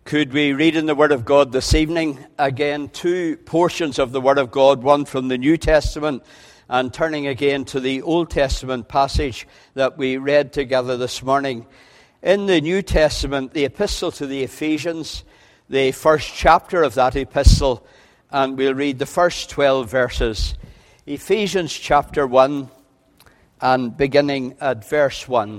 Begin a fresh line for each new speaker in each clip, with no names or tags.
Could we read in the Word of God this evening? Again, two portions of the Word of God, one from the New Testament and turning again to the Old Testament passage that we read together this morning. In the New Testament, the epistle to the Ephesians, the first chapter of that epistle, and we'll read the first 12 verses. Ephesians chapter 1 and beginning at verse 1.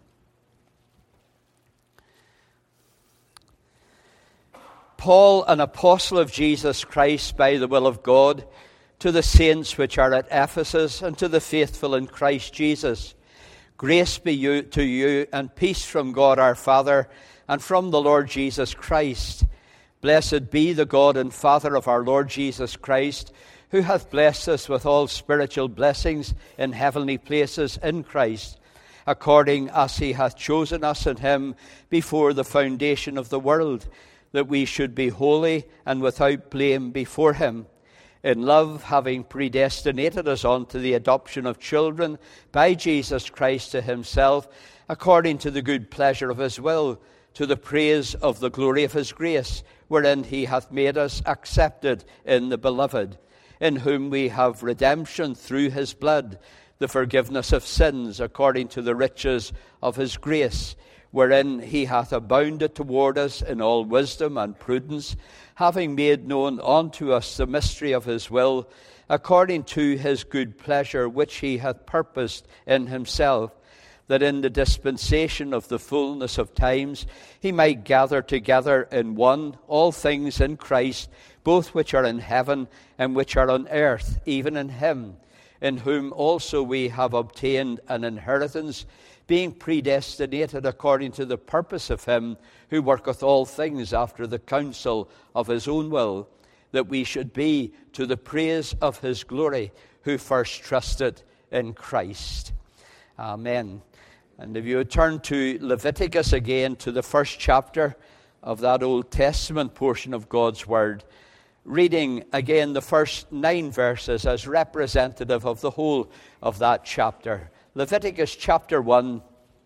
Paul, an apostle of Jesus Christ by the will of God, to the saints which are at Ephesus and to the faithful in Christ Jesus. Grace be to you and peace from God our Father and from the Lord Jesus Christ. Blessed be the God and Father of our Lord Jesus Christ, who hath blessed us with all spiritual blessings in heavenly places in Christ, according as he hath chosen us in him before the foundation of the world, that we should be holy and without blame before him. In love, having predestinated us unto the adoption of children by Jesus Christ to himself, according to the good pleasure of his will, to the praise of the glory of his grace, wherein he hath made us accepted in the beloved, in whom we have redemption through his blood, the forgiveness of sins, according to the riches of his grace, wherein he hath abounded toward us in all wisdom and prudence, having made known unto us the mystery of his will, according to his good pleasure, which he hath purposed in himself, that in the dispensation of the fullness of times he might gather together in one all things in Christ, both which are in heaven and which are on earth, even in him, in whom also we have obtained an inheritance, being predestinated according to the purpose of him who worketh all things after the counsel of his own will, that we should be to the praise of his glory, who first trusted in Christ. Amen. And if you would turn to Leviticus again, to the first chapter of that Old Testament portion of God's Word, reading again the first 9 verses as representative of the whole of that chapter. Leviticus chapter 1,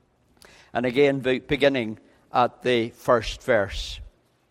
and again beginning at the first verse.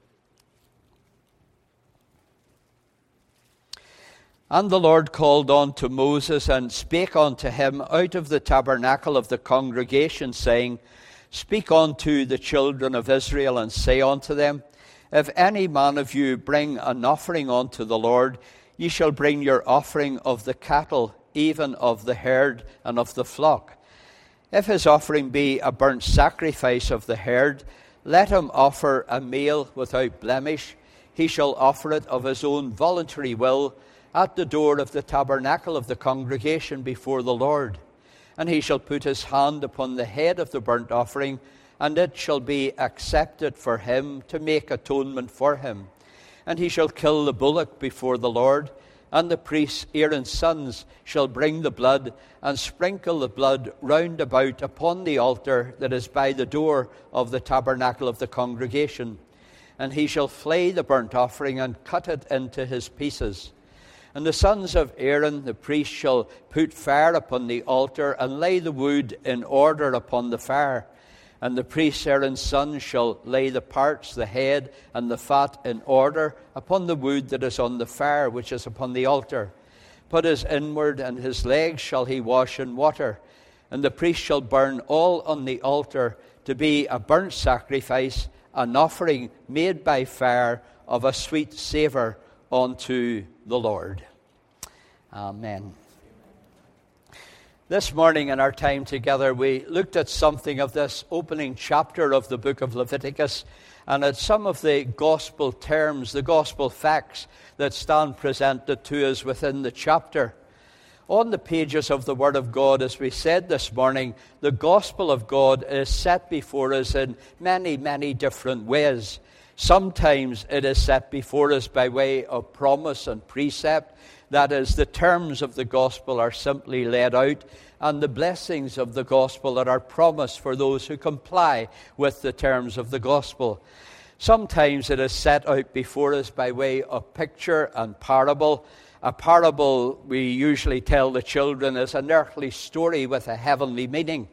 And the Lord called unto Moses, and spake unto him out of the tabernacle of the congregation, saying, Speak unto the children of Israel, and say unto them, If any man of you bring an offering unto the Lord, ye shall bring your offering of the cattle, even of the herd and of the flock. If his offering be a burnt sacrifice of the herd, let him offer a male without blemish. He shall offer it of his own voluntary will at the door of the tabernacle of the congregation before the Lord. And he shall put his hand upon the head of the burnt offering, and it shall be accepted for him to make atonement for him. And he shall kill the bullock before the Lord, and the priest Aaron's sons shall bring the blood, and sprinkle the blood round about upon the altar that is by the door of the tabernacle of the congregation. And he shall flay the burnt offering, and cut it into his pieces. And the sons of Aaron the priest shall put fire upon the altar, and lay the wood in order upon the fire. And the priest Aaron's son shall lay the parts, the head, and the fat in order upon the wood that is on the fire, which is upon the altar. But his inward and his legs shall he wash in water. And the priest shall burn all on the altar to be a burnt sacrifice, an offering made by fire of a sweet savour unto the Lord. Amen. This morning in our time together, we looked at something of this opening chapter of the book of Leviticus, and at some of the gospel terms, the gospel facts that stand presented to us within the chapter. On the pages of the Word of God, as we said this morning, the gospel of God is set before us in many, many different ways. Sometimes it is set before us by way of promise and precept. That is, the terms of the gospel are simply laid out, and the blessings of the gospel that are promised for those who comply with the terms of the gospel. Sometimes it is set out before us by way of picture and parable. A parable we usually tell the children is an earthly story with a heavenly meaning.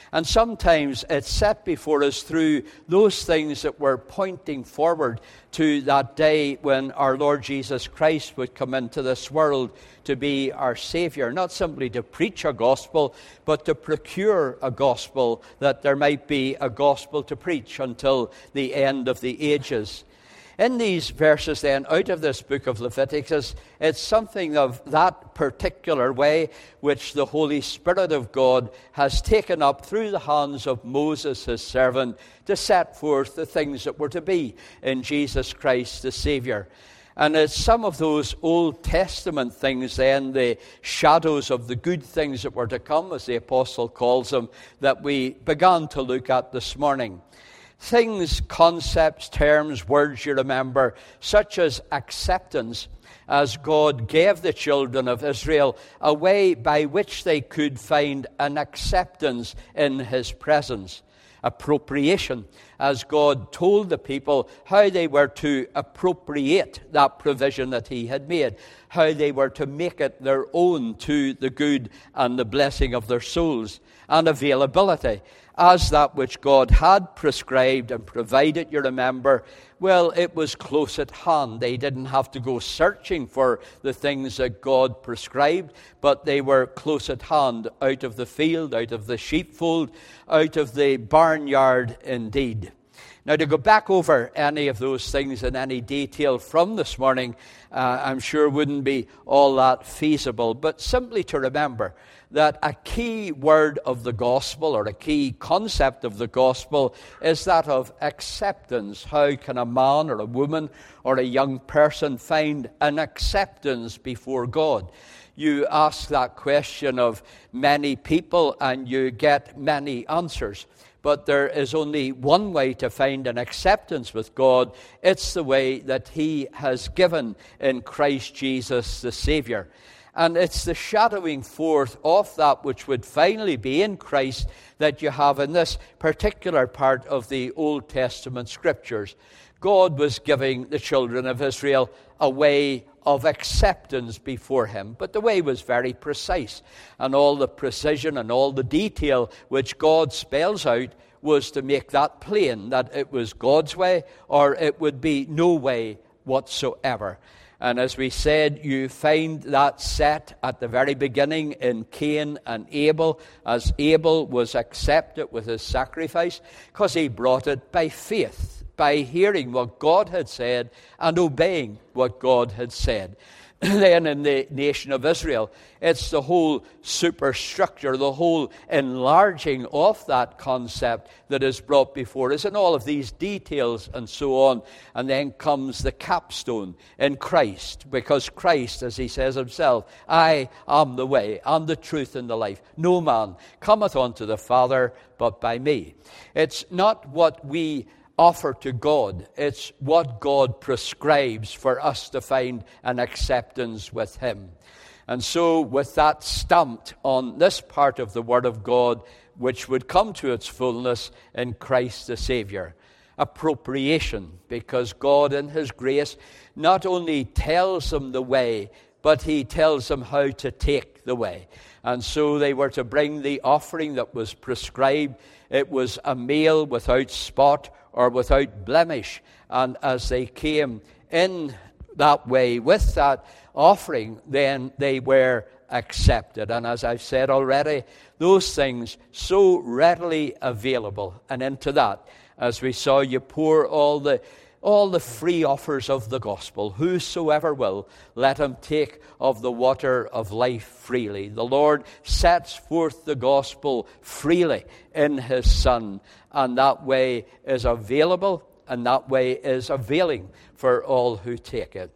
And sometimes it's set before us through those things that we're pointing forward to that day when our Lord Jesus Christ would come into this world to be our Savior. Not simply to preach a gospel, but to procure a gospel, that there might be a gospel to preach until the end of the ages. In these verses then, out of this book of Leviticus, it's something of that particular way which the Holy Spirit of God has taken up through the hands of Moses, his servant, to set forth the things that were to be in Jesus Christ the Savior. And it's some of those Old Testament things then, the shadows of the good things that were to come, as the apostle calls them, that we began to look at this morning. Things, concepts, terms, words you remember, such as acceptance, as God gave the children of Israel a way by which they could find an acceptance in his presence. Appropriation, as God told the people how they were to appropriate that provision that he had made, how they were to make it their own to the good and the blessing of their souls. And availability, as that which God had prescribed and provided, you remember, well, it was close at hand. They didn't have to go searching for the things that God prescribed, but they were close at hand, out of the field, out of the sheepfold, out of the barnyard indeed. Now, to go back over any of those things in any detail from this morning, I'm sure wouldn't be all that feasible, but simply to remember that a key word of the gospel, or a key concept of the gospel, is that of acceptance. How can a man or a woman or a young person find an acceptance before God? You ask that question of many people and you get many answers. But there is only one way to find an acceptance with God. It's the way that he has given in Christ Jesus the Savior. And it's the shadowing forth of that which would finally be in Christ that you have in this particular part of the Old Testament Scriptures. God was giving the children of Israel a way of acceptance before him. But the way was very precise. And all the precision and all the detail which God spells out was to make that plain, that it was God's way or it would be no way whatsoever. And as we said, you find that set at the very beginning in Cain and Abel, as Abel was accepted with his sacrifice, because he brought it by faith, by hearing what God had said and obeying what God had said. Then in the nation of Israel, it's the whole superstructure, the whole enlarging of that concept that is brought before us, and all of these details and so on. And then comes the capstone in Christ, because Christ, as he says himself, I am the way and the truth and the life. No man cometh unto the Father but by me. It's not what we offer to God. It's what God prescribes for us to find an acceptance with him. And so with that stamped on this part of the Word of God, which would come to its fullness in Christ the Savior. Appropriation, because God in his grace not only tells them the way, but he tells them how to take the way. And so they were to bring the offering that was prescribed. It was a male without spot or without blemish. And as they came in that way with that offering, then they were accepted. And as I've said already, those things so readily available. And into that, as we saw, you pour all the free offers of the gospel. Whosoever will, let him take of the water of life freely. The Lord sets forth the gospel freely in his Son, and that way is available, and that way is availing for all who take it.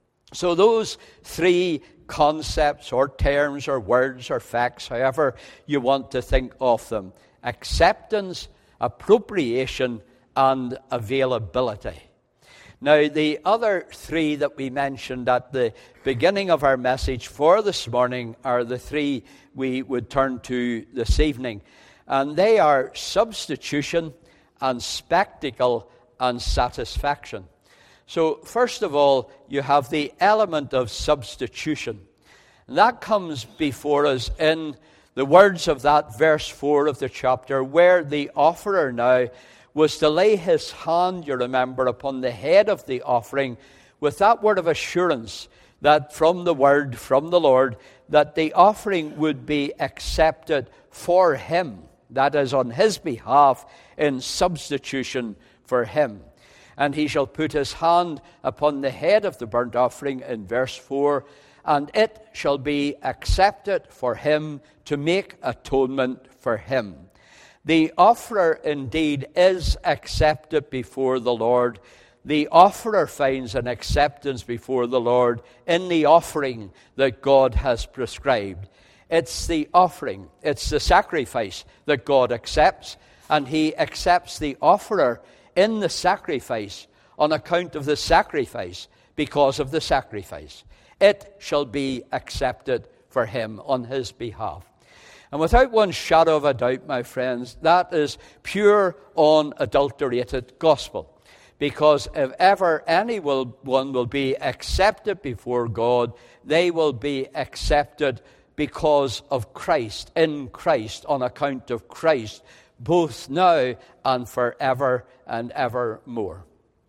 So those three concepts or terms or words or facts, however you want to think of them: acceptance, appropriation, and availability. Now, the other three that we mentioned at the beginning of our message for this morning are the three we would turn to this evening. And they are substitution and spectacle and satisfaction. So, first of all, you have the element of substitution. And that comes before us in The words of that verse 4 of the chapter, where the offerer now was to lay his hand, you remember, upon the head of the offering with that word of assurance that from the word, from the Lord, that the offering would be accepted for him, that is, on his behalf, in substitution for him. And he shall put his hand upon the head of the burnt offering in verse 4, and it shall be accepted for him to make atonement for him. The offerer indeed is accepted before the Lord. The offerer finds an acceptance before the Lord in the offering that God has prescribed. It's the offering, it's the sacrifice that God accepts, and he accepts the offerer in the sacrifice on account of the sacrifice, because of the sacrifice. It shall be accepted for him on his behalf. And without one shadow of a doubt, my friends, that is pure, unadulterated gospel. Because if ever anyone will be accepted before God, they will be accepted because of Christ, in Christ, on account of Christ, both now and forever and evermore.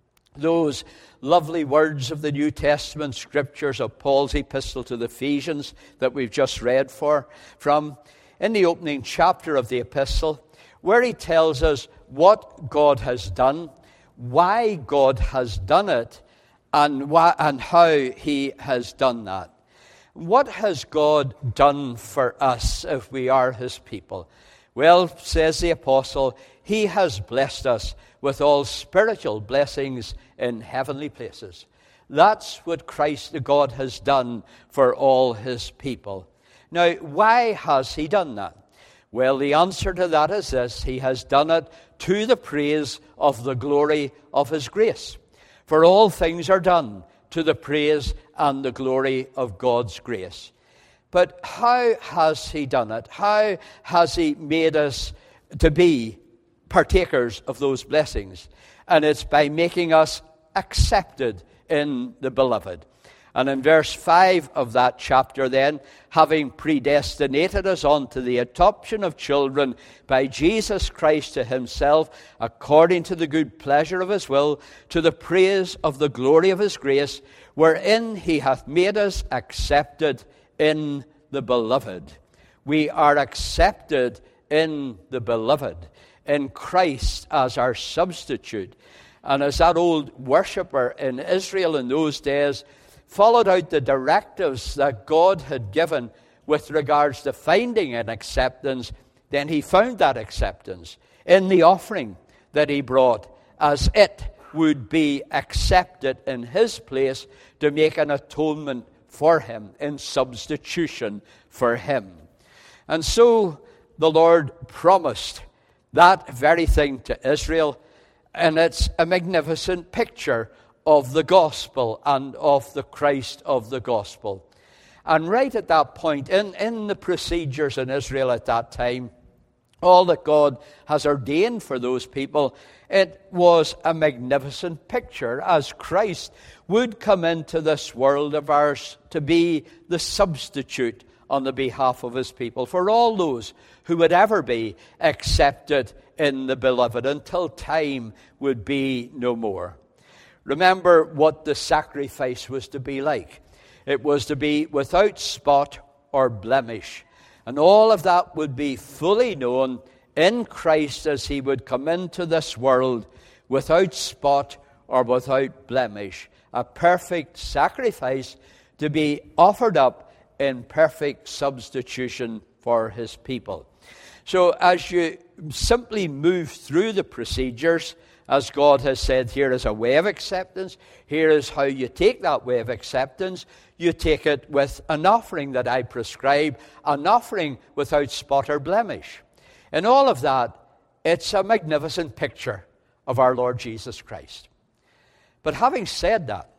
Those lovely words of the New Testament scriptures of Paul's epistle to the Ephesians that we've just read from, in the opening chapter of the epistle, where he tells us what God has done, why God has done it, and how he has done that. What has God done for us if we are his people? Well, says the apostle, he has blessed us with all spiritual blessings in heavenly places. That's what Christ, the God, has done for all his people. Now, why has he done that? Well, the answer to that is this: he has done it to the praise of the glory of his grace. For all things are done to the praise and the glory of God's grace. But how has he done it? How has he made us to be partakers of those blessings? And it's by making us accepted in the beloved. And in verse 5 of that chapter then, having predestinated us unto the adoption of children by Jesus Christ to himself, according to the good pleasure of his will, to the praise of the glory of his grace, wherein he hath made us accepted in the beloved. We are accepted in the beloved, in Christ as our substitute. And as that old worshipper in Israel in those days followed out the directives that God had given with regards to finding an acceptance, then he found that acceptance in the offering that he brought, as it would be accepted in his place to make an atonement for him, in substitution for him. And so the Lord promised that very thing to Israel, and it's a magnificent picture of the gospel and of the Christ of the gospel. And right at that point, in the procedures in Israel at that time, all that God has ordained for those people, it was a magnificent picture as Christ would come into this world of ours to be the substitute on the behalf of his people, for all those who would ever be accepted in the beloved until time would be no more. Remember what the sacrifice was to be like. It was to be without spot or blemish. And all of that would be fully known in Christ as he would come into this world without spot or without blemish. A perfect sacrifice to be offered up in perfect substitution for his people. So as you simply move through the procedures, as God has said, here is a way of acceptance. Here is how you take that way of acceptance. You take it with an offering that I prescribe, an offering without spot or blemish. In all of that, it's a magnificent picture of our Lord Jesus Christ. But having said that,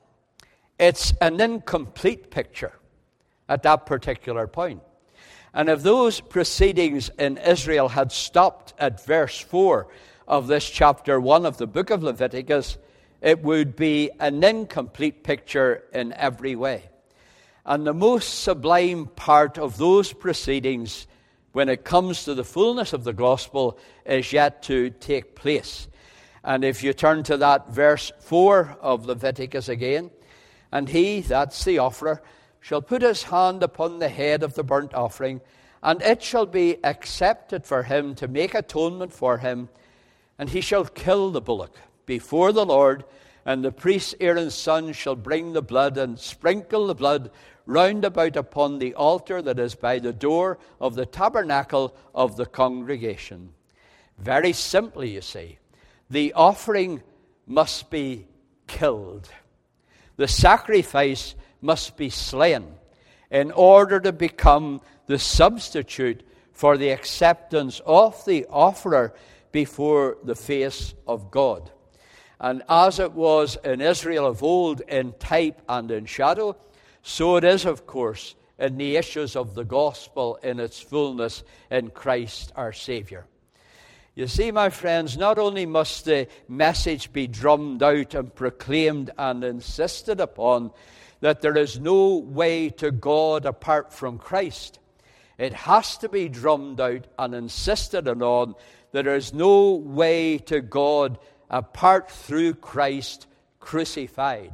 it's an incomplete picture at that particular point. And if those proceedings in Israel had stopped at verse 4 of this chapter 1 of the book of Leviticus, it would be an incomplete picture in every way. And the most sublime part of those proceedings when it comes to the fullness of the gospel, is yet to take place. And if you turn to that verse 4 of Leviticus again, and he, that's the offerer, shall put his hand upon the head of the burnt offering, and it shall be accepted for him to make atonement for him, and he shall kill the bullock before the Lord, and the priest Aaron's son shall bring the blood and sprinkle the blood round about upon the altar that is by the door of the tabernacle of the congregation. Very simply, you see, the offering must be killed. The sacrifice must be slain in order to become the substitute for the acceptance of the offerer before the face of God. And as it was in Israel of old in type and in shadow, so it is, of course, in the issues of the gospel in its fullness in Christ our Savior. You see, my friends, not only must the message be drummed out and proclaimed and insisted upon that there is no way to God apart from Christ, it has to be drummed out and insisted on that there is no way to God apart through Christ crucified.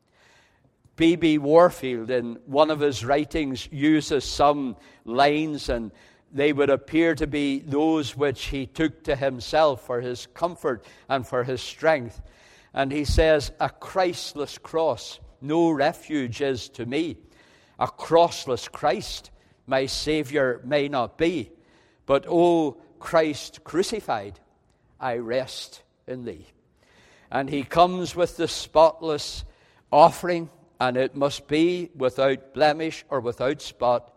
B.B. Warfield, in one of his writings, uses some lines, and they would appear to be those which he took to himself for his comfort and for his strength. And he says, "A Christless cross no refuge is to me. A crossless Christ my Saviour may not be. But, O Christ crucified, I rest in thee." And he comes with the spotless offering, and it must be without blemish or without spot,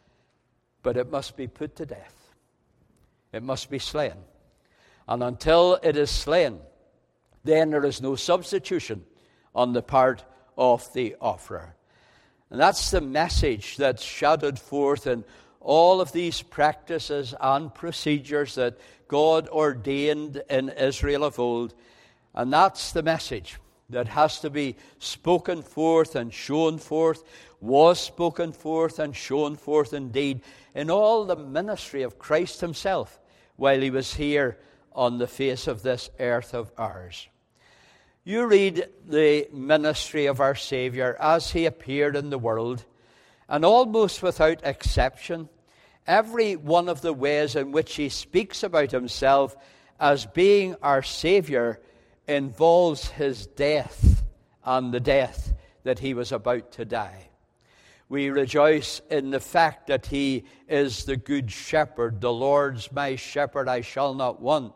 but it must be put to death. It must be slain. And until it is slain, then there is no substitution on the part of the offerer. And that's the message that's shadowed forth in all of these practices and procedures that God ordained in Israel of old. And that's the message that has to be spoken forth and shown forth, was spoken forth and shown forth indeed in all the ministry of Christ himself while he was here on the face of this earth of ours. You read the ministry of our Savior as he appeared in the world, and almost without exception, every one of the ways in which he speaks about himself as being our Savior involves his death and the death that he was about to die. We rejoice in the fact that he is the good shepherd. The Lord's my shepherd, I shall not want.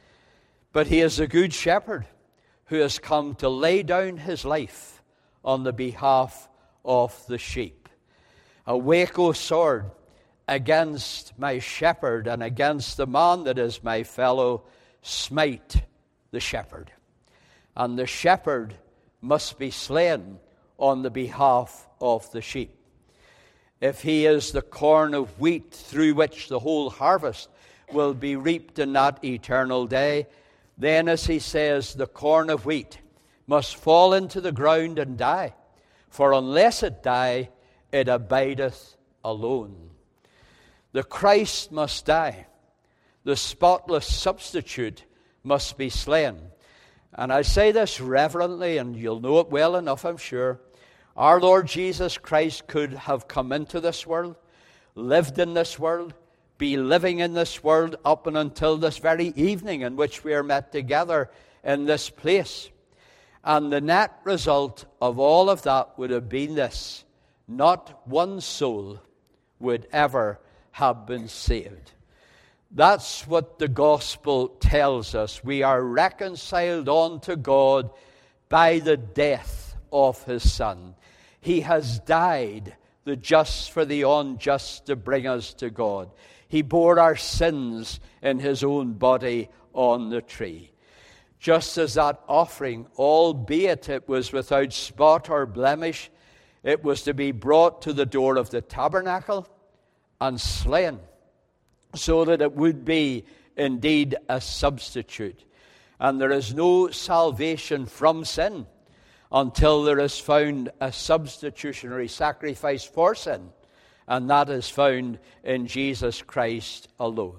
But he is the good shepherd who has come to lay down his life on the behalf of the sheep. Awake, O sword, against my shepherd and against the man that is my fellow, smite the shepherd. And the shepherd must be slain on the behalf of the sheep. If he is the corn of wheat through which the whole harvest will be reaped in that eternal day, then, as he says, the corn of wheat must fall into the ground and die. For unless it die, it abideth alone. The Christ must die. The spotless substitute must be slain. And I say this reverently, and you'll know it well enough, I'm sure. Our Lord Jesus Christ could have come into this world, lived in this world, be living in this world up and until this very evening in which we are met together in this place. And the net result of all of that would have been this: not one soul would ever have been saved. That's what the gospel tells us. We are reconciled unto God by the death of his Son. He has died, the just for the unjust, to bring us to God. He bore our sins in his own body on the tree. Just as that offering, albeit it was without spot or blemish, it was to be brought to the door of the tabernacle and slain, so that it would be indeed a substitute. And there is no salvation from sin until there is found a substitutionary sacrifice for sin, and that is found in Jesus Christ alone.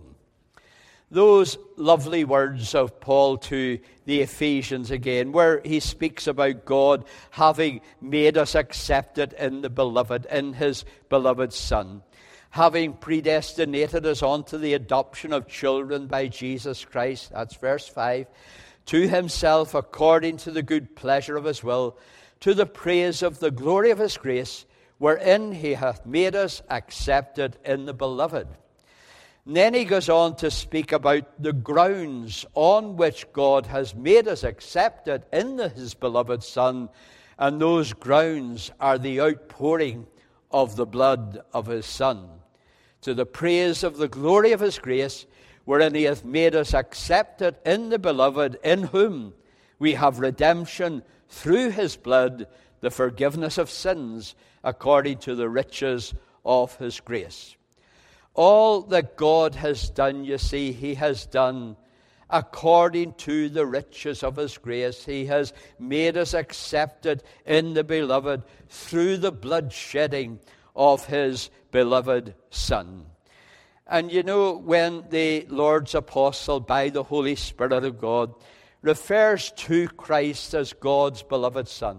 Those lovely words of Paul to the Ephesians again, where he speaks about God having made us accepted in the beloved, in his beloved Son, having predestinated us unto the adoption of children by Jesus Christ, that's verse 5, to himself according to the good pleasure of his will, to the praise of the glory of his grace, wherein he hath made us accepted in the beloved. And then he goes on to speak about the grounds on which God has made us accepted in his beloved Son, and those grounds are the outpouring of the blood of his Son, to the praise of the glory of his grace, wherein he hath made us accepted in the beloved, in whom we have redemption through his blood, the forgiveness of sins, according to the riches of his grace. All that God has done, you see, he has done according to the riches of his grace. He has made us accepted in the beloved through the blood shedding of his beloved Son. And you know, when the Lord's apostle, by the Holy Spirit of God, refers to Christ as God's beloved Son,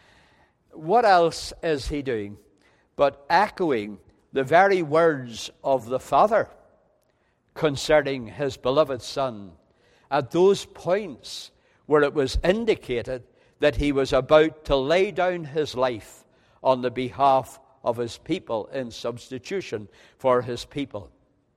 what else is he doing but echoing the very words of the Father concerning his beloved Son at those points where it was indicated that he was about to lay down his life on the behalf of his people in substitution for his people.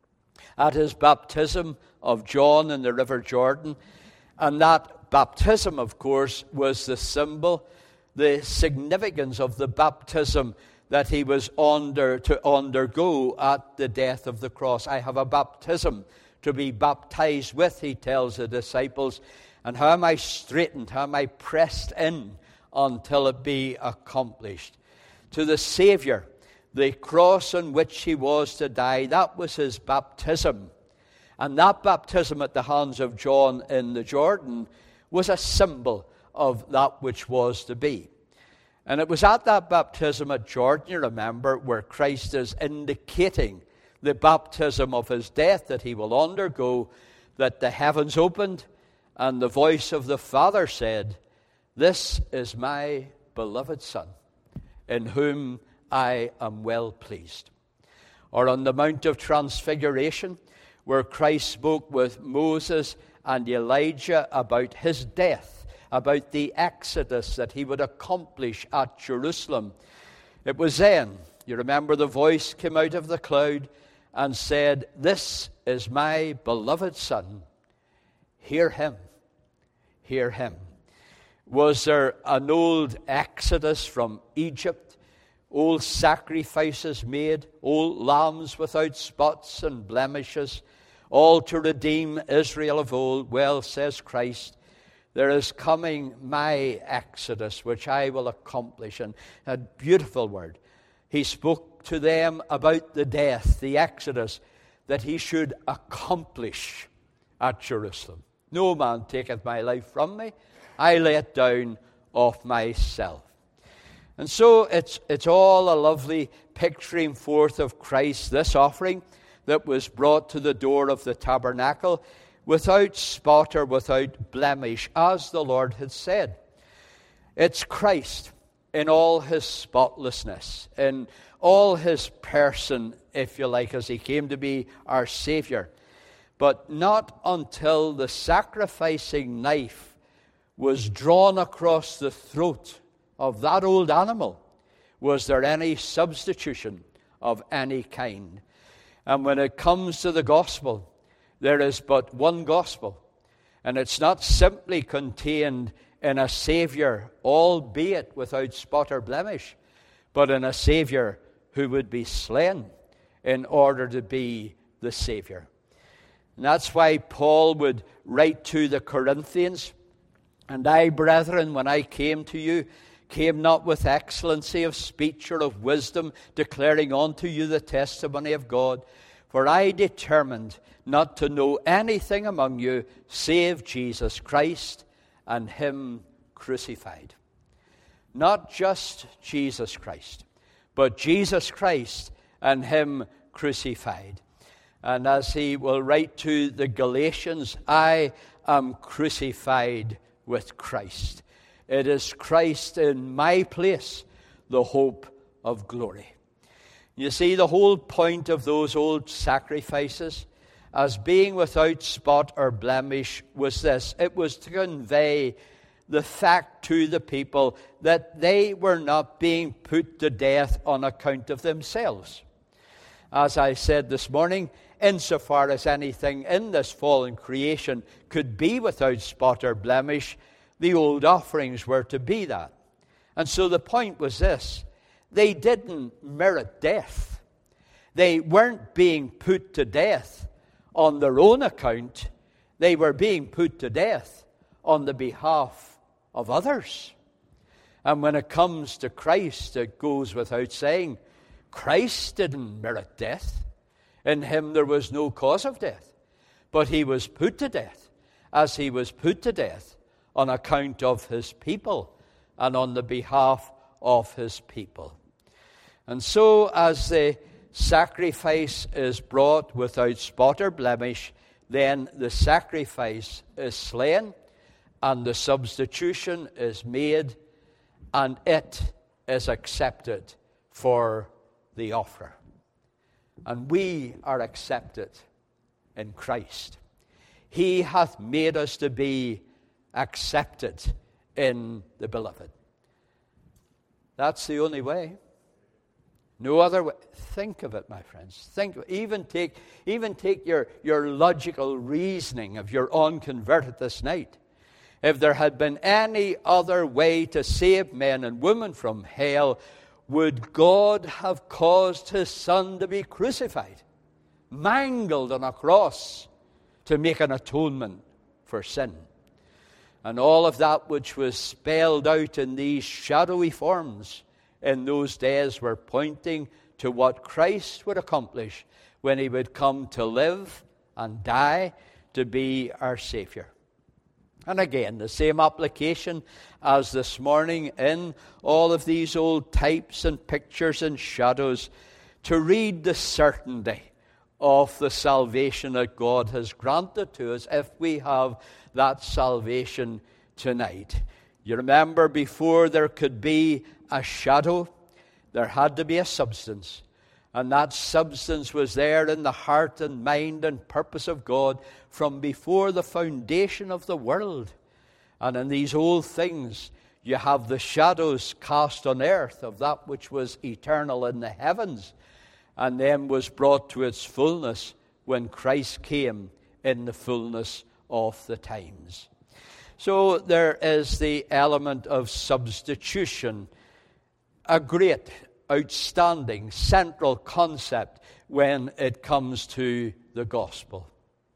At his baptism of John in the River Jordan, and that baptism, of course, was the symbol, the significance of the baptism that he was to undergo at the death of the cross. I have a baptism to be baptized with, he tells the disciples, and how am I straightened, how am I pressed in until it be accomplished. To the Savior, the cross on which he was to die, that was his baptism. And that baptism at the hands of John in the Jordan was a symbol of that which was to be. And it was at that baptism at Jordan, you remember, where Christ is indicating the baptism of his death that he will undergo, that the heavens opened and the voice of the Father said, "This is my beloved Son, in whom I am well pleased." Or on the Mount of Transfiguration, where Christ spoke with Moses and Elijah about his death, about the exodus that he would accomplish at Jerusalem. It was then, you remember, the voice came out of the cloud and said, "This is my beloved Son. Hear him. Hear him." Was there an old exodus from Egypt? Old sacrifices made, old lambs without spots and blemishes, all to redeem Israel of old? Well, says Christ, there is coming my exodus, which I will accomplish. And a beautiful word. He spoke to them about the death, the exodus, that he should accomplish at Jerusalem. "No man taketh my life from me. I lay it down of myself." And so it's all a lovely picturing forth of Christ, this offering that was brought to the door of the tabernacle, without spot or without blemish, as the Lord had said. It's Christ in all his spotlessness, in all his person, if you like, as he came to be our Savior. But not until the sacrificing knife was drawn across the throat of that old animal was there any substitution of any kind. And when it comes to the gospel, there is but one gospel, and it's not simply contained in a Savior, albeit without spot or blemish, but in a Savior who would be slain in order to be the Savior. And that's why Paul would write to the Corinthians, "And I, brethren, when I came to you, came not with excellency of speech or of wisdom, declaring unto you the testimony of God. For I determined not to know anything among you save Jesus Christ and him crucified." Not just Jesus Christ, but Jesus Christ and him crucified. And as he will write to the Galatians, I am crucified with Christ. It is Christ in my place, the hope of glory. You see, the whole point of those old sacrifices as being without spot or blemish was this. It was to convey the fact to the people that they were not being put to death on account of themselves. As I said this morning, insofar as anything in this fallen creation could be without spot or blemish, the old offerings were to be that. And so the point was this: they didn't merit death. They weren't being put to death on their own account. They were being put to death on the behalf of others. And when it comes to Christ, it goes without saying, Christ didn't merit death. In him there was no cause of death. But he was put to death, as he was put to death on account of his people and on the behalf of his people. And so as the sacrifice is brought without spot or blemish, then the sacrifice is slain and the substitution is made, and it is accepted for the offerer. And we are accepted in Christ. He hath made us to be accepted in the beloved. That's the only way. No other way. Think of it, my friends. Think of it. Even take your logical reasoning of your unconverted this night. If there had been any other way to save men and women from hell, would God have caused his Son to be crucified, mangled on a cross to make an atonement for sin? And all of that which was spelled out in these shadowy forms in those days were pointing to what Christ would accomplish when he would come to live and die to be our Savior. And again, the same application as this morning in all of these old types and pictures and shadows, to read the certainty of the salvation that God has granted to us if we have that salvation tonight. You remember, before there could be a shadow, there had to be a substance. And that substance was there in the heart and mind and purpose of God from before the foundation of the world. And in these old things, you have the shadows cast on earth of that which was eternal in the heavens, and then was brought to its fullness when Christ came in the fullness of the times. So there is the element of substitution, a great, outstanding, central concept when it comes to the gospel.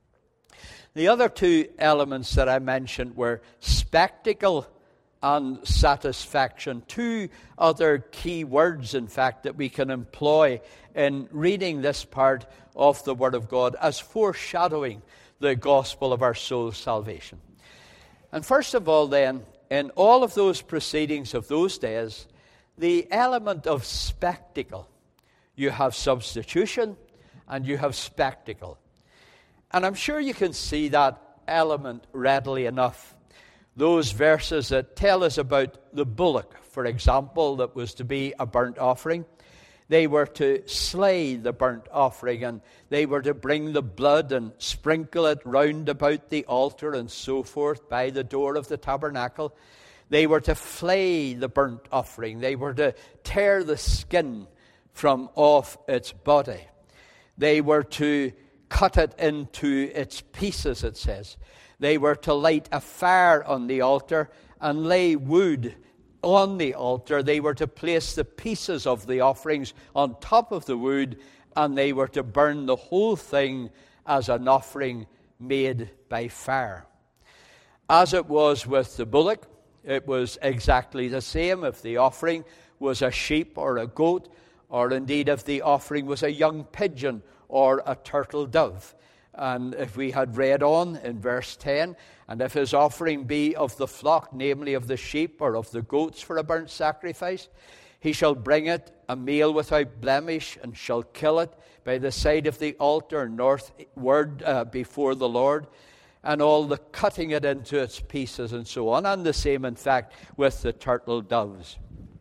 The other two elements that I mentioned were spectacle and satisfaction. Two other key words, in fact, that we can employ in reading this part of the Word of God as foreshadowing the gospel of our soul's salvation. And first of all, then, in all of those proceedings of those days, the element of spectacle. You have substitution and you have spectacle. And I'm sure you can see that element readily enough. Those verses that tell us about the bullock, for example, that was to be a burnt offering. They were to slay the burnt offering, and they were to bring the blood and sprinkle it round about the altar and so forth by the door of the tabernacle. They were to flay the burnt offering. They were to tear the skin from off its body. They were to cut it into its pieces, it says. They were to light a fire on the altar and lay wood on the altar. They were to place the pieces of the offerings on top of the wood, and they were to burn the whole thing as an offering made by fire. As it was with the bullock, it was exactly the same. If the offering was a sheep or a goat, or indeed if the offering was a young pigeon or a turtle dove. And if we had read on in verse 10, and if his offering be of the flock, namely of the sheep or of the goats for a burnt sacrifice, He shall bring it a meal without blemish, and shall kill it by the side of the altar northward before the Lord, and all the cutting it into its pieces and so on. And the same, in fact, with the turtle doves.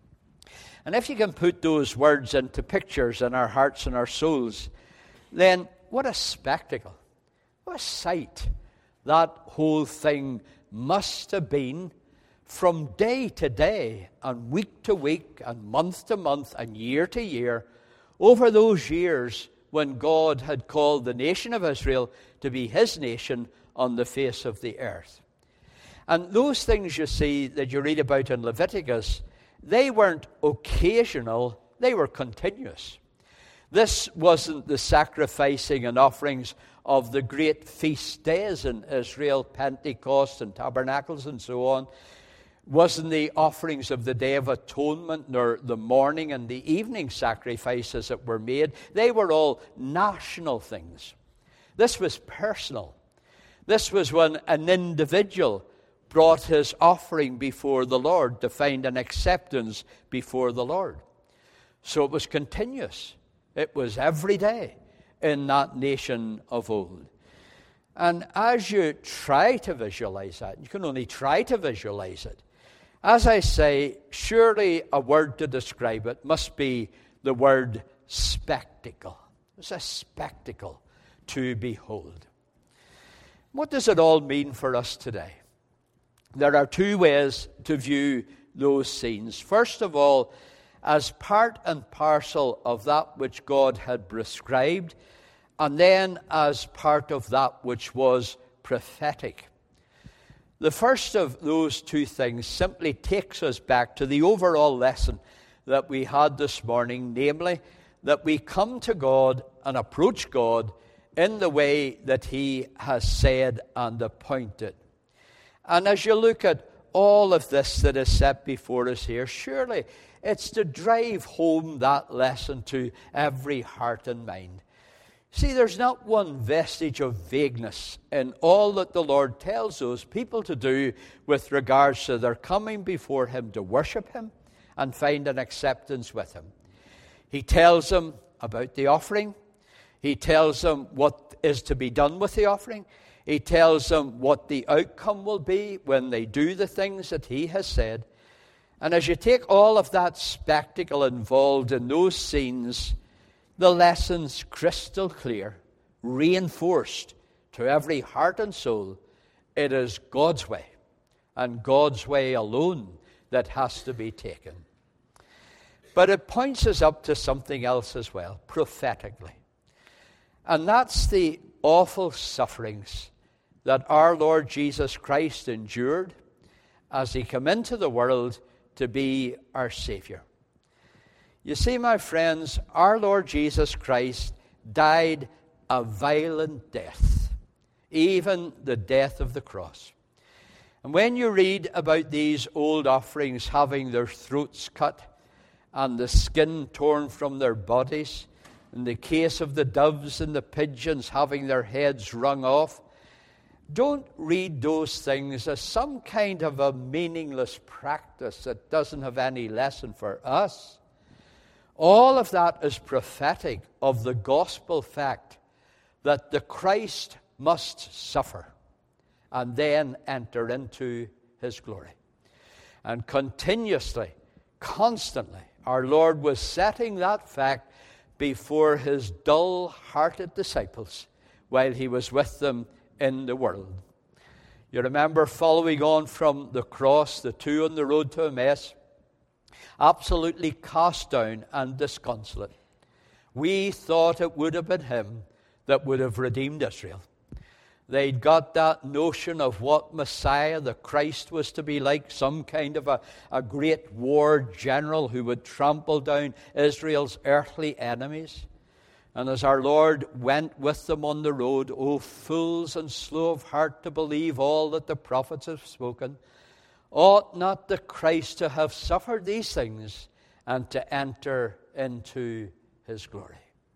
And if you can put those words into pictures in our hearts and our souls, then what a spectacle, what a sight that whole thing must have been from day to day and week to week and month to month and year to year over those years when God had called the nation of Israel to be his nation on the face of the earth. And those things you see that you read about in Leviticus, they weren't occasional, they were continuous. This wasn't the sacrificing and offerings of the great feast days in Israel, Pentecost and Tabernacles and so on. Wasn't the offerings of the Day of Atonement, nor the morning and the evening sacrifices that were made. They were all national things. This was personal. This was when an individual brought his offering before the Lord to find an acceptance before the Lord. So it was continuous. It was every day in that nation of old. And as you try to visualize that, you can only try to visualize it. As I say, surely a word to describe it must be the word spectacle. It's a spectacle to behold. What does it all mean for us today? There are two ways to view those scenes. First of all, as part and parcel of that which God had prescribed, and then as part of that which was prophetic. The first of those two things simply takes us back to the overall lesson that we had this morning, namely, that we come to God and approach God in the way that he has said and appointed. And as you look at all of this that is set before us here, surely it's to drive home that lesson to every heart and mind. See, there's not one vestige of vagueness in all that the Lord tells those people to do with regards to their coming before him to worship him and find an acceptance with him. He tells them about the offering. He tells them what is to be done with the offering. He tells them what the outcome will be when they do the things that he has said. And as you take all of that spectacle involved in those scenes, the lesson's crystal clear, reinforced to every heart and soul. It is God's way, and God's way alone, that has to be taken. But it points us up to something else as well, prophetically. And that's the awful sufferings that our Lord Jesus Christ endured as he came into the world to be our Savior. You see, my friends, our Lord Jesus Christ died a violent death, even the death of the cross. And when you read about these old offerings having their throats cut and the skin torn from their bodies, in the case of the doves and the pigeons having their heads wrung off, don't read those things as some kind of a meaningless practice that doesn't have any lesson for us. All of that is prophetic of the gospel fact that the Christ must suffer and then enter into his glory. And continuously, constantly, our Lord was setting that fact before his dull-hearted disciples while he was with them in the world. You remember, following on from the cross, the two on the road to Emmaus, absolutely cast down and disconsolate. We thought it would have been him that would have redeemed Israel. They'd got that notion of what Messiah, the Christ, was to be like, some kind of a great war general who would trample down Israel's earthly enemies. And as our Lord went with them on the road, O fools and slow of heart to believe all that the prophets have spoken, ought not the Christ to have suffered these things and to enter into his glory?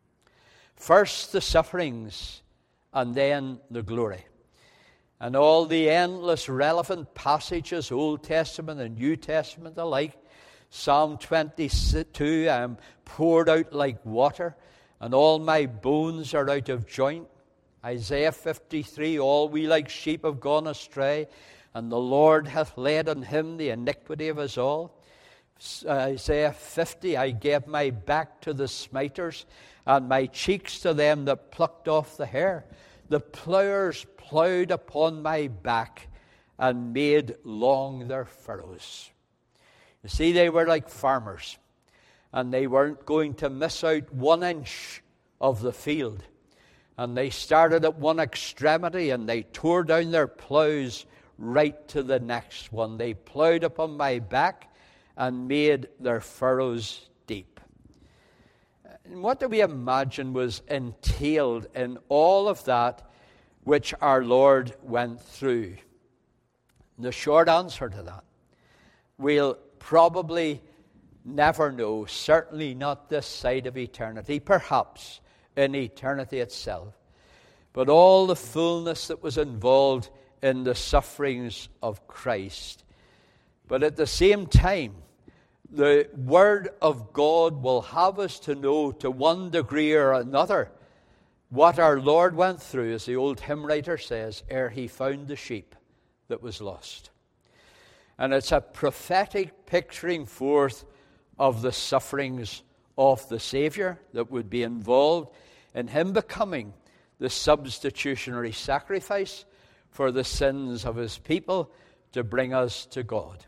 First the sufferings, and then the glory. And all the endless relevant passages, Old Testament and New Testament alike, Psalm 22, I am poured out like water, and all my bones are out of joint. Isaiah 53, all we like sheep have gone astray, and the Lord hath laid on him the iniquity of us all. Isaiah 50, I gave my back to the smiters, and my cheeks to them that plucked off the hair. The plowers plowed upon my back, and made long their furrows. You see, they were like farmers, and they weren't going to miss out 1 inch of the field. And they started at one extremity, and they tore down their plows right to the next one. They plowed upon my back and made their furrows deep. And what do we imagine was entailed in all of that which our Lord went through? The short answer to that, we'll probably never know, certainly not this side of eternity, perhaps in eternity itself. But all the fullness that was involved in the sufferings of Christ. But at the same time, the Word of God will have us to know to one degree or another what our Lord went through, as the old hymn writer says, ere he found the sheep that was lost. And it's a prophetic picturing forth of the sufferings of the Savior that would be involved in him becoming the substitutionary sacrifice for the sins of his people to bring us to God.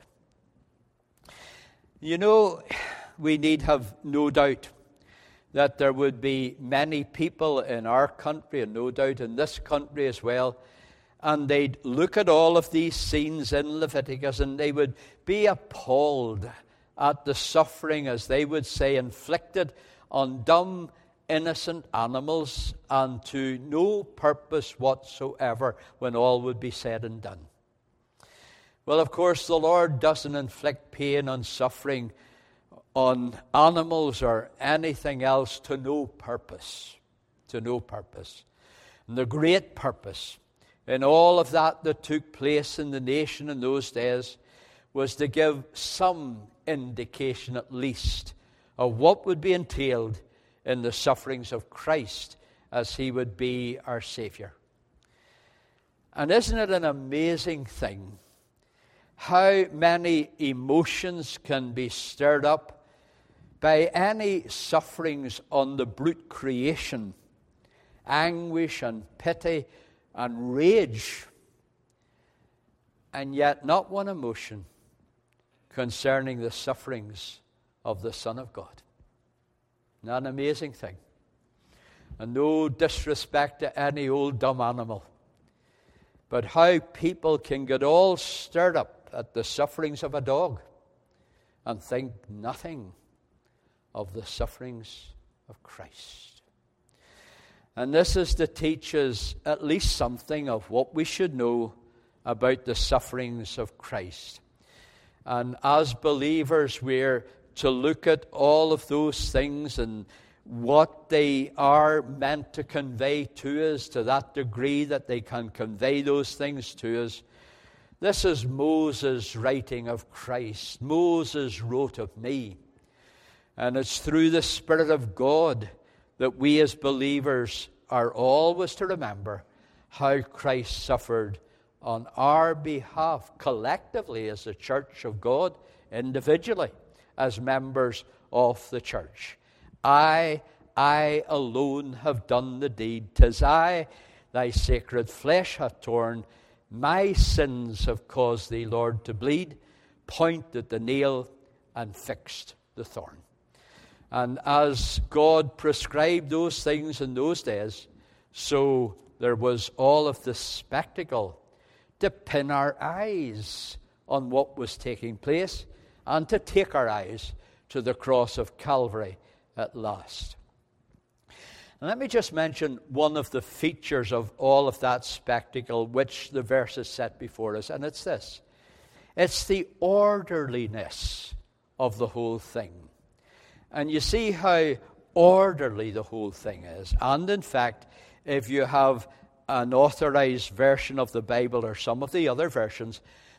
You know, we need have no doubt that there would be many people in our country, and no doubt in this country as well, and they'd look at all of these scenes in Leviticus and they would be appalled at the suffering, as they would say, inflicted on dumb, innocent animals and to no purpose whatsoever when all would be said and done. Well, of course, the Lord doesn't inflict pain and suffering on animals or anything else to no purpose. To no purpose. And the great purpose in all of that took place in the nation in those days was to give some indication at least of what would be entailed in the sufferings of Christ as he would be our Savior. And isn't it an amazing thing how many emotions can be stirred up by any sufferings on the brute creation, anguish and pity and rage, and yet not one emotion concerning the sufferings of the Son of God. Not an amazing thing. And no disrespect to any old dumb animal, but how people can get all stirred up at the sufferings of a dog and think nothing of the sufferings of Christ. And this is to teach us at least something of what we should know about the sufferings of Christ. And as believers, we're to look at all of those things and what they are meant to convey to us to that degree that they can convey those things to us. This is Moses writing of Christ. Moses wrote of me. And it's through the Spirit of God that we as believers are always to remember how Christ suffered on our behalf, collectively as the church of God, individually as members of the church. I alone have done the deed. 'Tis I, thy sacred flesh hath torn. My sins have caused thee, Lord, to bleed. Pointed the nail and fixed the thorn. And as God prescribed those things in those days, so there was all of this spectacle to pin our eyes on what was taking place and to take our eyes to the cross of Calvary at last. And let me just mention one of the features of all of that spectacle which the verses set before us, and it's this. It's the orderliness of the whole thing. And you see how orderly the whole thing is. And in fact, if you have an authorized version of the Bible or some of the other versions,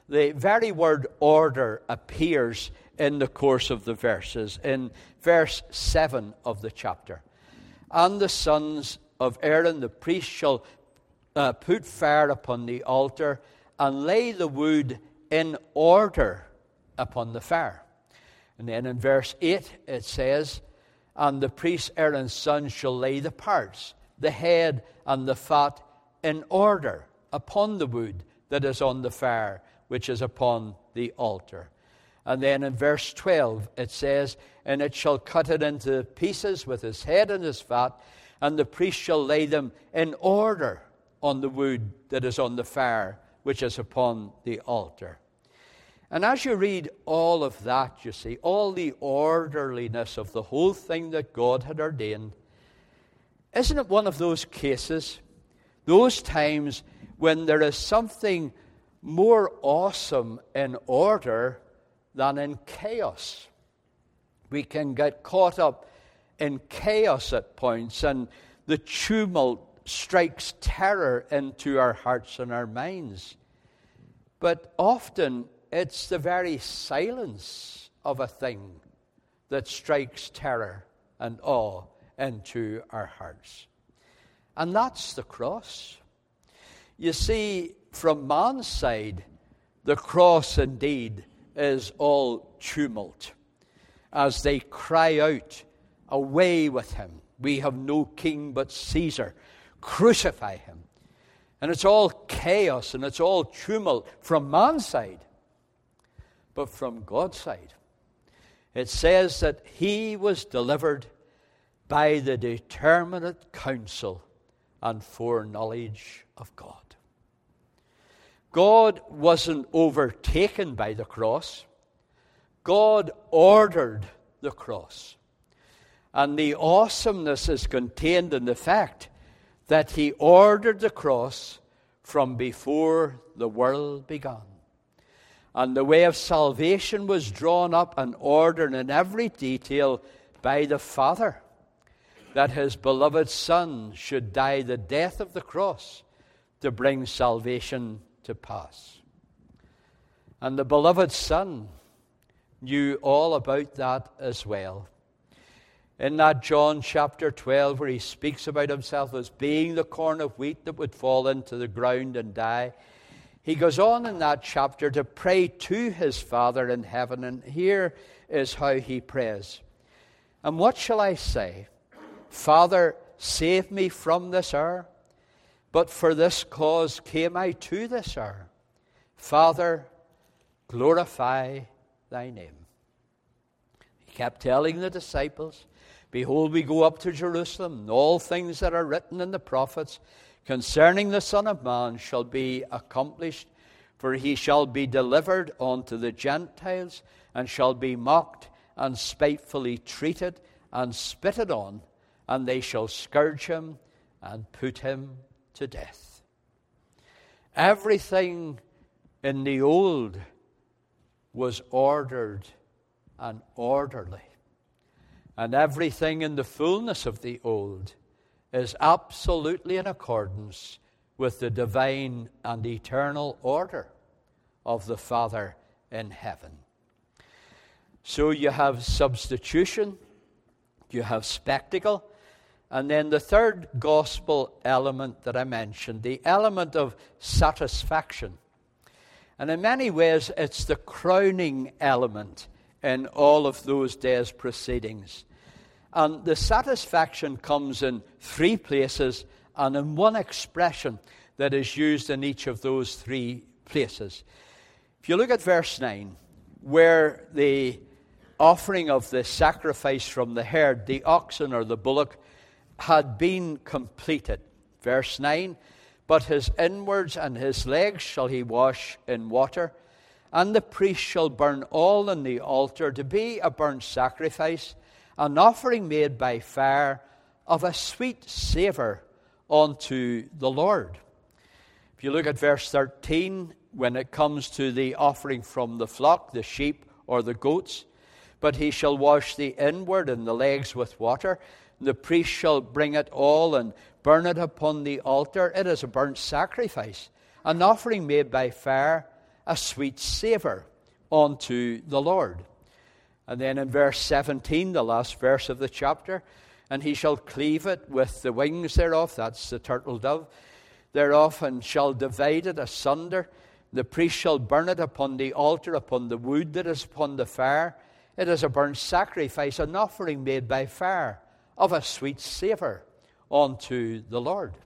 The very word order appears in the course of the verses, in verse 7 of the chapter. And the sons of Aaron, the priest, shall put fire upon the altar and lay the wood in order upon the fire. And then in verse 8 it says, and the priest Aaron's son shall lay the parts, the head and the fat, in order upon the wood that is on the fire, which is upon the altar. And then in verse 12 it says, and it shall cut it into pieces with his head and his fat, and the priest shall lay them in order on the wood that is on the fire, which is upon the altar. And as you read all of that, you see, all the orderliness of the whole thing that God had ordained, isn't it one of those cases, those times when there is something more awesome in order than in chaos? We can get caught up in chaos at points, and the tumult strikes terror into our hearts and our minds. But often it's the very silence of a thing that strikes terror and awe into our hearts. And that's the cross. You see, from man's side, the cross indeed is all tumult as they cry out, away with him. We have no king but Caesar. Crucify him. And it's all chaos and it's all tumult from man's side. But from God's side, it says that he was delivered by the determinate counsel and foreknowledge of God. God wasn't overtaken by the cross. God ordered the cross. And the awesomeness is contained in the fact that he ordered the cross from before the world began. And the way of salvation was drawn up and ordered in every detail by the Father, that his beloved Son should die the death of the cross to bring salvation to pass. And the beloved Son knew all about that as well. In that John chapter 12, where he speaks about himself as being the corn of wheat that would fall into the ground and die, he goes on in that chapter to pray to his Father in heaven, and here is how he prays. And what shall I say? Father, save me from this hour, but for this cause came I to this hour. Father, glorify thy name. He kept telling the disciples, behold, we go up to Jerusalem, and all things that are written in the prophets concerning the Son of Man shall be accomplished, for he shall be delivered unto the Gentiles, and shall be mocked, and spitefully treated, and spitted on, and they shall scourge him, and put him to death. Everything in the old was ordered and orderly. And everything in the fullness of the old is absolutely in accordance with the divine and eternal order of the Father in heaven. So you have substitution, you have spectacle, and then the third gospel element that I mentioned, the element of satisfaction. And in many ways, it's the crowning element in all of those days' proceedings. And the satisfaction comes in three places and in one expression that is used in each of those three places. If you look at verse 9, where the offering of the sacrifice from the herd, the oxen or the bullock, had been completed. Verse 9, but his inwards and his legs shall he wash in water, and the priest shall burn all on the altar to be a burnt sacrifice, an offering made by fire of a sweet savour unto the Lord. If you look at verse 13, when it comes to the offering from the flock, the sheep or the goats, but he shall wash the inward and the legs with water. The priest shall bring it all and burn it upon the altar. It is a burnt sacrifice, an offering made by fire, a sweet savour unto the Lord. And then in verse 17, the last verse of the chapter, and he shall cleave it with the wings thereof, that's the turtle dove, thereof, and shall divide it asunder. The priest shall burn it upon the altar, upon the wood that is upon the fire. It is a burnt sacrifice, an offering made by fire, of a sweet savour unto the Lord.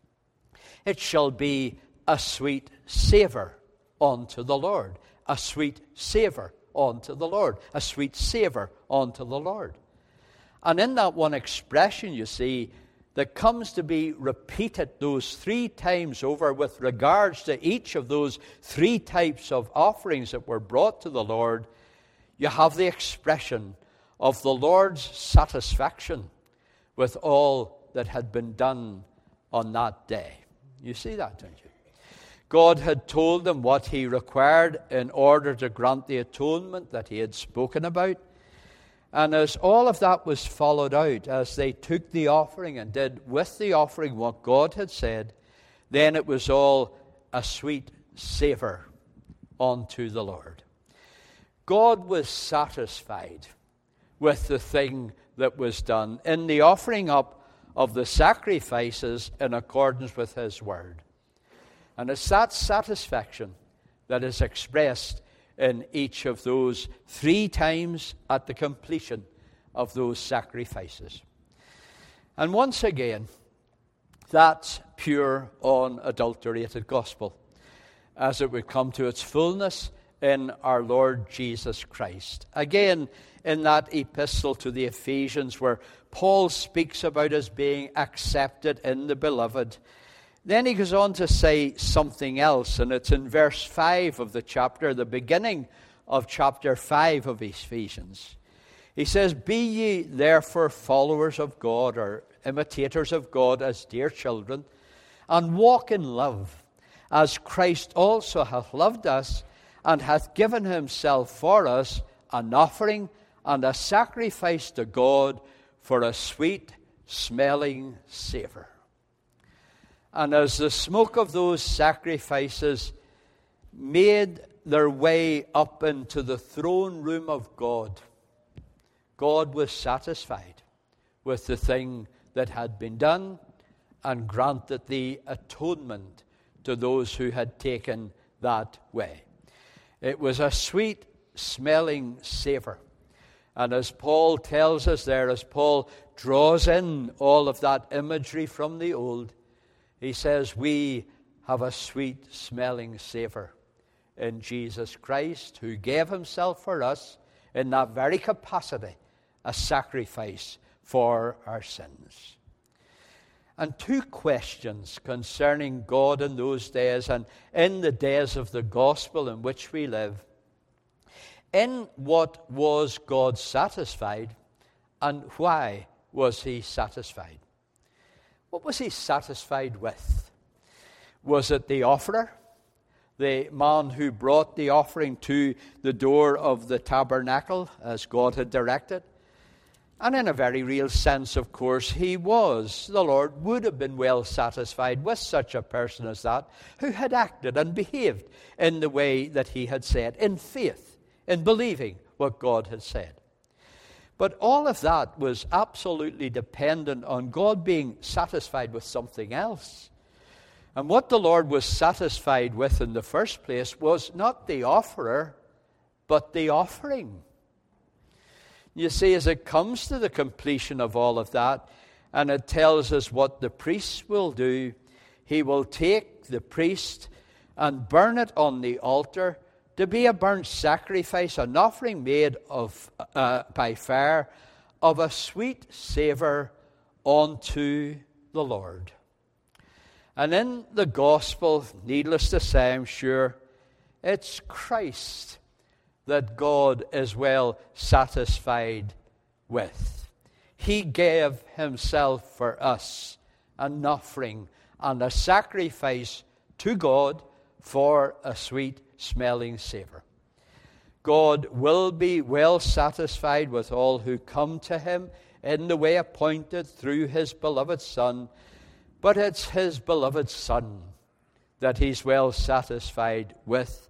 It shall be a sweet savour unto the Lord. A sweet savour unto the Lord. A sweet savour unto the Lord. And in that one expression, you see, that comes to be repeated those 3 times over with regards to each of those 3 types of offerings that were brought to the Lord, you have the expression of the Lord's satisfaction with all that had been done on that day. You see that, don't you? God had told them what he required in order to grant the atonement that he had spoken about. And as all of that was followed out, as they took the offering and did with the offering what God had said, then it was all a sweet savour unto the Lord. God was satisfied with the thing that was done in the offering up of the sacrifices in accordance with his word. And it's that satisfaction that is expressed in each of those 3 times at the completion of those sacrifices. And once again, that's pure, unadulterated gospel, as it would come to its fullness in our Lord Jesus Christ. Again, in that epistle to the Ephesians, where Paul speaks about us being accepted in the beloved, then he goes on to say something else, and it's in verse 5 of the chapter, the beginning of chapter 5 of Ephesians. He says, "Be ye therefore followers of God," or imitators of God, "as dear children, and walk in love, as Christ also hath loved us, and hath given himself for us, an offering and a sacrifice to God for a sweet-smelling savour." And as the smoke of those sacrifices made their way up into the throne room of God, God was satisfied with the thing that had been done and granted the atonement to those who had taken that way. It was a sweet-smelling savour. And as Paul tells us there, as Paul draws in all of that imagery from the old, he says, we have a sweet-smelling savour in Jesus Christ, who gave himself for us in that very capacity, a sacrifice for our sins. And 2 questions concerning God in those days and in the days of the gospel in which we live. In what was God satisfied, and why was he satisfied? What was he satisfied with? Was it the offerer, the man who brought the offering to the door of the tabernacle as God had directed? And in a very real sense, of course, he was. The Lord would have been well satisfied with such a person as that, who had acted and behaved in the way that he had said, in faith, in believing what God had said. But all of that was absolutely dependent on God being satisfied with something else. And what the Lord was satisfied with in the first place was not the offerer, but the offering. You see, as it comes to the completion of all of that, and it tells us what the priest will do, he will take the priest and burn it on the altar to be a burnt sacrifice, an offering made by fire, of a sweet savour unto the Lord. And in the gospel, needless to say, I'm sure, it's Christ that God is well satisfied with. He gave himself for us, an offering and a sacrifice to God for a sweet-smelling savour. God will be well satisfied with all who come to him in the way appointed through his beloved Son, but it's his beloved Son that he's well satisfied with,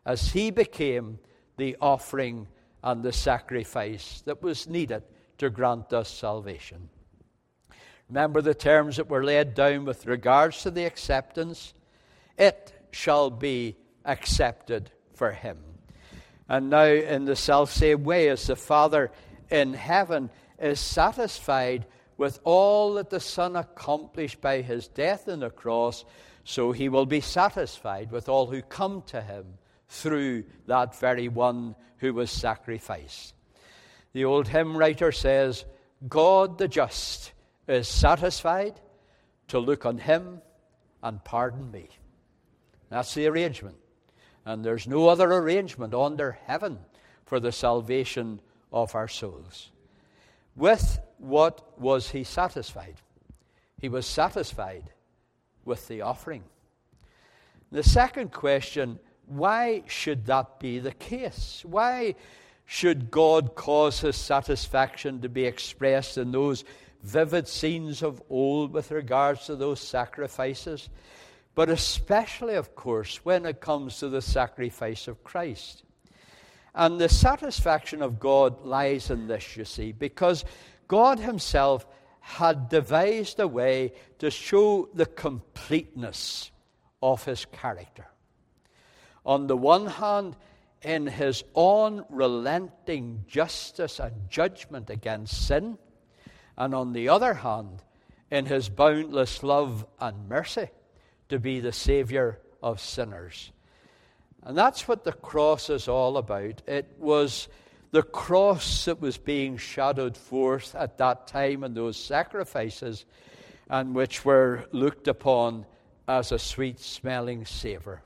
as he became the offering and the sacrifice that was needed to grant us salvation. Remember the terms that were laid down with regards to the acceptance. It shall be accepted for him. And now, in the self-same way, as the Father in heaven is satisfied with all that the Son accomplished by his death on the cross, so he will be satisfied with all who come to him through that very one who was sacrificed. The old hymn writer says, God the just is satisfied to look on him and pardon me. That's the arrangement. And there's no other arrangement under heaven for the salvation of our souls. With what was he satisfied? He was satisfied with the offering. The second question, why should that be the case? Why should God cause his satisfaction to be expressed in those vivid scenes of old with regards to those sacrifices? But especially, of course, when it comes to the sacrifice of Christ. And the satisfaction of God lies in this, you see, because God himself had devised a way to show the completeness of his character. On the one hand, in his unrelenting justice and judgment against sin, and on the other hand, in his boundless love and mercy to be the Savior of sinners. And that's what the cross is all about. It was the cross that was being shadowed forth at that time in those sacrifices, and which were looked upon as a sweet-smelling savour.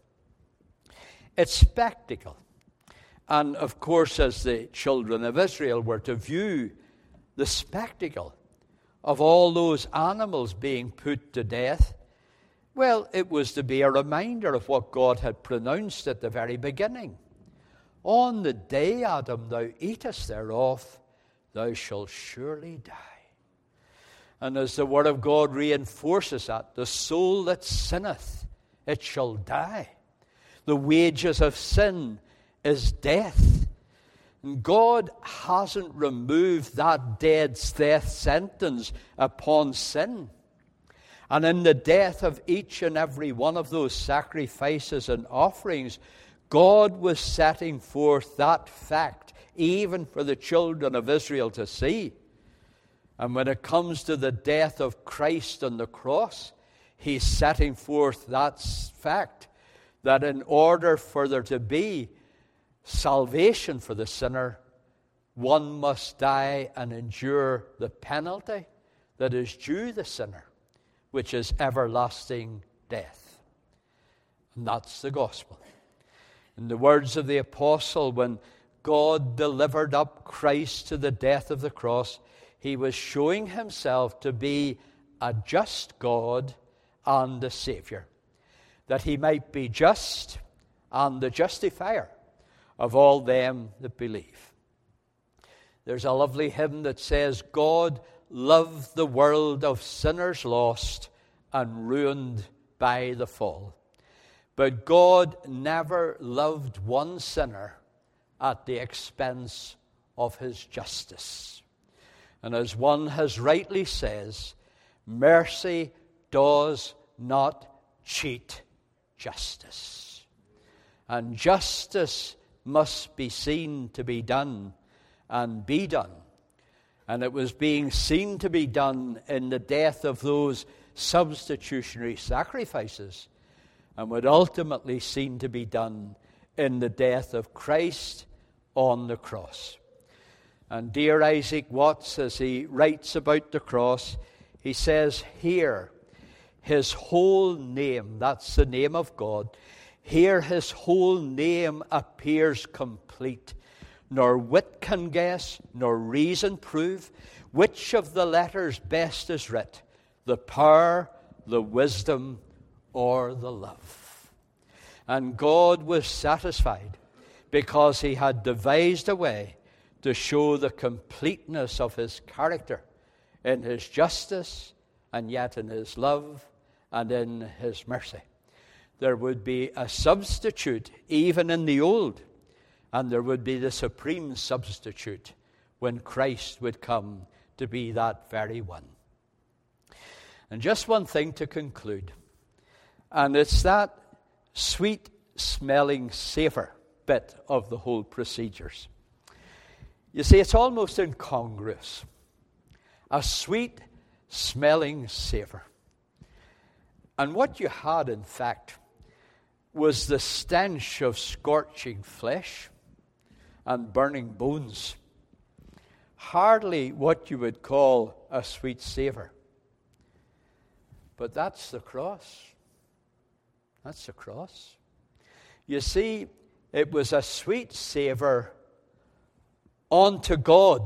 Its spectacle. And of course, as the children of Israel were to view the spectacle of all those animals being put to death, well, it was to be a reminder of what God had pronounced at the very beginning. On the day, Adam, thou eatest thereof, thou shalt surely die. And as the Word of God reinforces that, the soul that sinneth, it shall die. The wages of sin is death. And God hasn't removed that death sentence upon sin. And in the death of each and every one of those sacrifices and offerings, God was setting forth that fact, even for the children of Israel to see. And when it comes to the death of Christ on the cross, he's setting forth that fact, that in order for there to be salvation for the sinner, one must die and endure the penalty that is due the sinner, which is everlasting death. And that's the gospel. In the words of the apostle, when God delivered up Christ to the death of the cross, he was showing himself to be a just God and a Savior, that he might be just and the justifier of all them that believe. There's a lovely hymn that says, God loved the world of sinners lost and ruined by the fall. But God never loved one sinner at the expense of his justice. And as one has rightly says, mercy does not cheat justice. And justice must be seen to be done and be done. And it was being seen to be done in the death of those substitutionary sacrifices, and would ultimately seen to be done in the death of Christ on the cross. And dear Isaac Watts, as he writes about the cross, he says here, his whole name, that's the name of God, here his whole name appears complete. Nor wit can guess, nor reason prove, which of the letters best is writ, the power, the wisdom, or the love. And God was satisfied because he had devised a way to show the completeness of his character in his justice and yet in his love and in his mercy. there would be a substitute even in the old, and there would be the supreme substitute when Christ would come to be that very one. And just one thing to conclude, and it's that sweet-smelling savour bit of the whole procedures. You see, it's almost incongruous. A sweet-smelling savour. And what you had, in fact, was the stench of scorching flesh and burning bones. Hardly what you would call a sweet savour. But that's the cross. That's the cross. You see, it was a sweet savour unto God.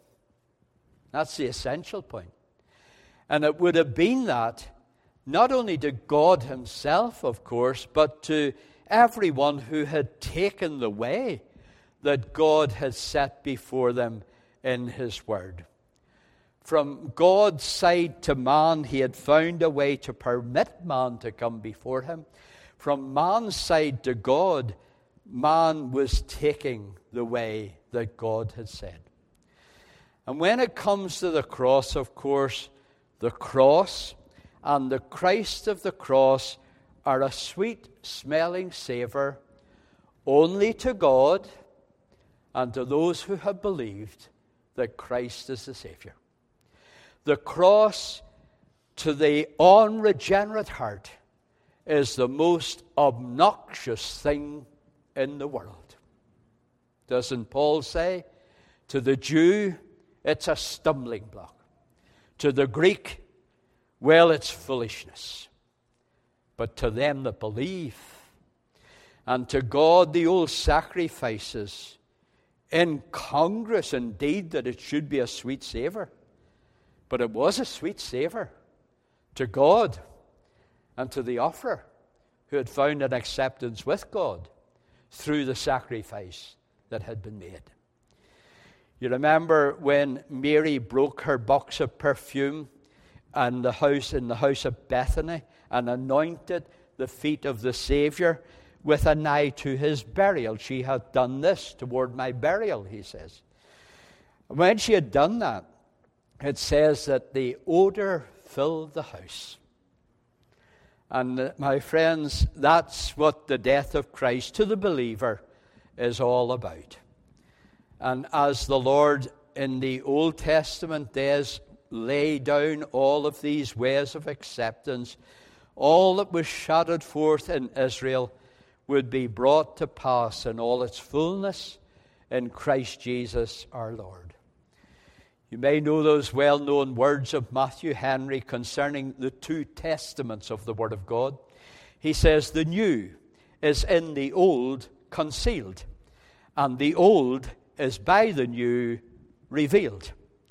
That's the essential point. And it would have been that not only to God himself, of course, but to everyone who had taken the way that God had set before them in his word. From God's side to man, he had found a way to permit man to come before him. From man's side to God, man was taking the way that God had said. And when it comes to the cross, of course, the cross and the Christ of the cross are a sweet-smelling savour only to God and to those who have believed that Christ is the Saviour. The cross to the unregenerate heart is the most obnoxious thing in the world. Doesn't Paul say? To the Jew, it's a stumbling block. To the Greek, well, it's foolishness. But to them that believe, and to God the old sacrifices, incongruous indeed that it should be a sweet savour. But it was a sweet savour to God and to the offerer who had found an acceptance with God through the sacrifice that had been made. You remember when Mary broke her box of perfume in the house of Bethany and anointed the feet of the Saviour with an eye to his burial. She had done this toward my burial, he says. When she had done that, it says that the odour filled the house. And my friends, that's what the death of Christ to the believer is all about. And as the Lord in the Old Testament days lay down all of these ways of acceptance, all that was shadowed forth in Israel would be brought to pass in all its fullness in Christ Jesus our Lord. You may know those well-known words of Matthew Henry concerning the two testaments of the Word of God. He says, the new is in the old concealed, and the old is by the new revealed.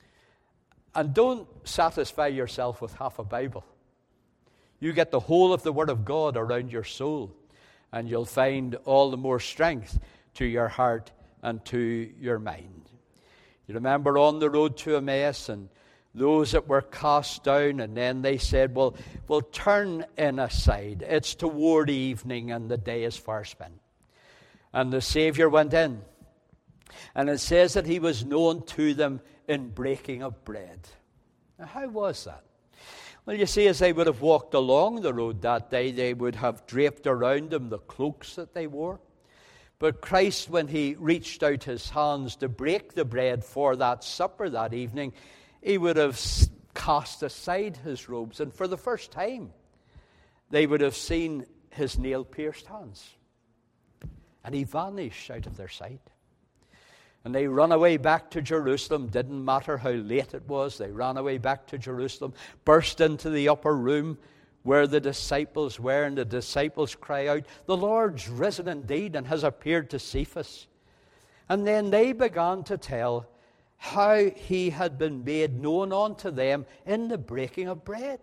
And don't satisfy yourself with half a Bible. You get the whole of the Word of God around your soul, and you'll find all the more strength to your heart and to your mind. You remember on the road to Emmaus, and those that were cast down, and then they said, well, we'll turn in aside. It's toward evening, and the day is far spent. And the Saviour went in. And it says that he was known to them in breaking of bread. Now, how was that? Well, you see, as they would have walked along the road that day, they would have draped around them the cloaks that they wore. But Christ, when he reached out his hands to break the bread for that supper that evening, he would have cast aside his robes. And for the first time, they would have seen his nail-pierced hands. And he vanished out of their sight. And they ran away back to Jerusalem. Didn't matter how late it was. They ran away back to Jerusalem, burst into the upper room where the disciples were, and the disciples cry out, the Lord's risen indeed and has appeared to Cephas. And then they began to tell how he had been made known unto them in the breaking of bread.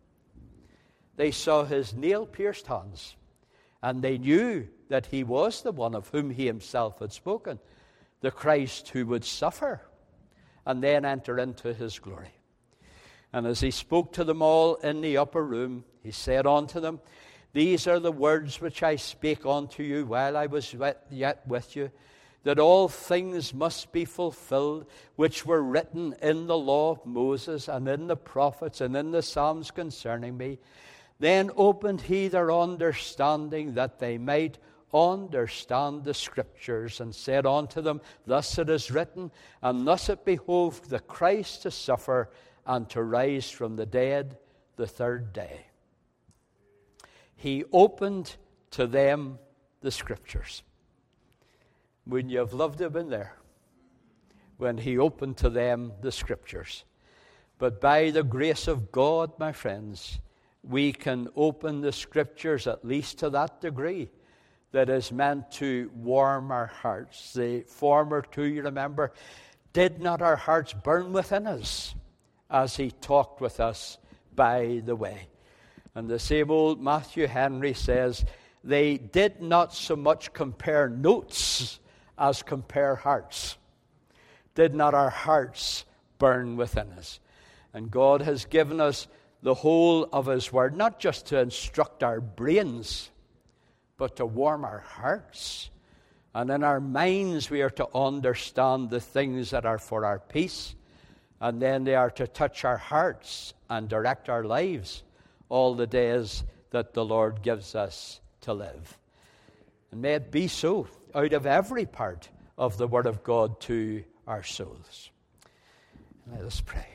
They saw his nail-pierced hands, and they knew that he was the one of whom he himself had spoken, the Christ who would suffer and then enter into his glory. And as he spoke to them all in the upper room, he said unto them, These are the words which I spake unto you while I was yet with you, that all things must be fulfilled which were written in the law of Moses and in the prophets and in the Psalms concerning me. Then opened he their understanding, that they might understand the Scriptures, and said unto them, Thus it is written, and thus it behoved the Christ to suffer and to rise from the dead the third day. He opened to them the Scriptures. Wouldn't you have loved to have been there when he opened to them the Scriptures? But by the grace of God, my friends, we can open the Scriptures at least to that degree that is meant to warm our hearts. The former two, you remember, did not our hearts burn within us as he talked with us by the way? And the same old Matthew Henry says, they did not so much compare notes as compare hearts. Did not our hearts burn within us? And God has given us the whole of his word, not just to instruct our brains, but to warm our hearts. And in our minds we are to understand the things that are for our peace, and then they are to touch our hearts and direct our lives all the days that the Lord gives us to live. And may it be so out of every part of the Word of God to our souls. Let us pray.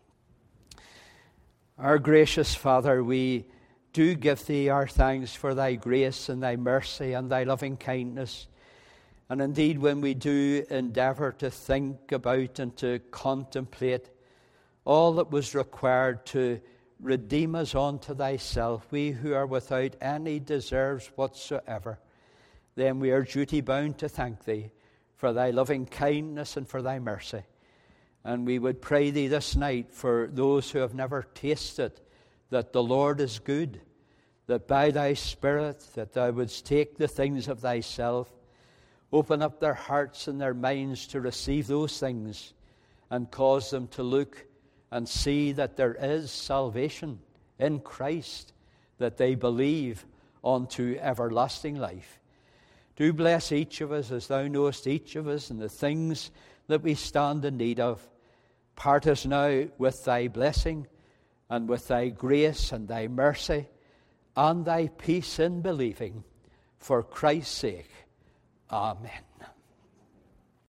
Our gracious Father, we do give thee our thanks for thy grace and thy mercy and thy loving kindness. And indeed, when we do endeavour to think about and to contemplate all that was required to redeem us unto thyself, we who are without any deserves whatsoever, then we are duty bound to thank thee for thy loving kindness and for thy mercy. And we would pray thee this night for those who have never tasted that the Lord is good, that by thy Spirit that thou wouldst take the things of thyself, open up their hearts and their minds to receive those things, and cause them to look and see that there is salvation in Christ, that they believe unto everlasting life. Do bless each of us as thou knowest each of us and the things that we stand in need of. Part us now with thy blessing and with thy grace and thy mercy and thy peace in believing. For Christ's sake. Amen.